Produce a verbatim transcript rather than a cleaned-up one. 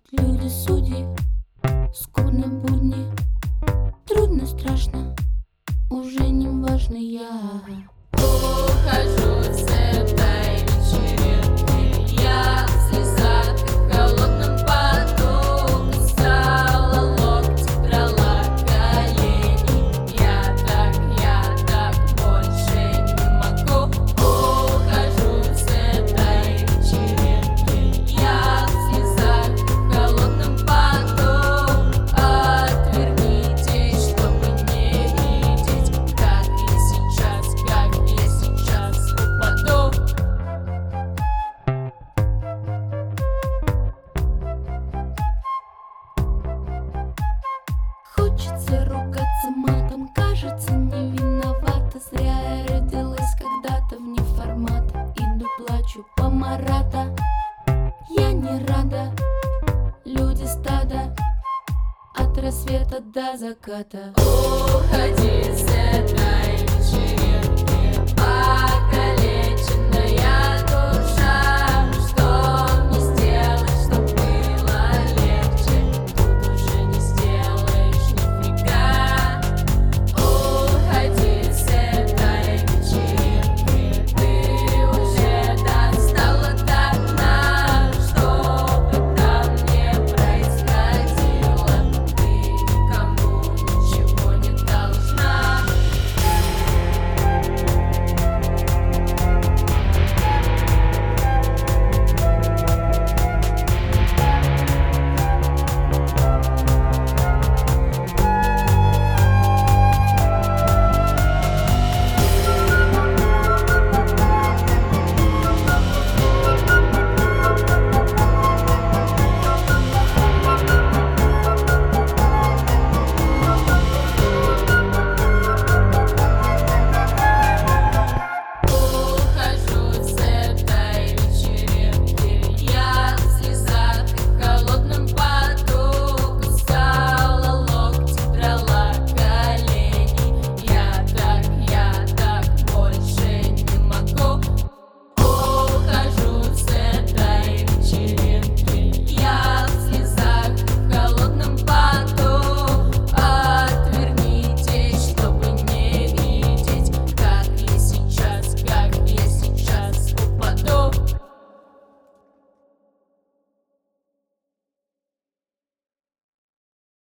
Люди, судьи, скудно будни, трудно, страшно, уже не важно я. Ухожу с этой вечеринки, я в слезах и в холодном поту. Кусала локти, драла колени. Я так, я так больше не могу. Ухожу с этой вечеринки, я в слезах и в холодном поту. Отвернитесь, чтобы не видеть, как я сейчас, как я сейчас упаду. Хочется ругаться матом, кажется, не виновата. Зря я родилась когда-то вне формата. Иду, плачу по Марата. Я не рада, люди стада, от рассвета до заката. Уходи с этой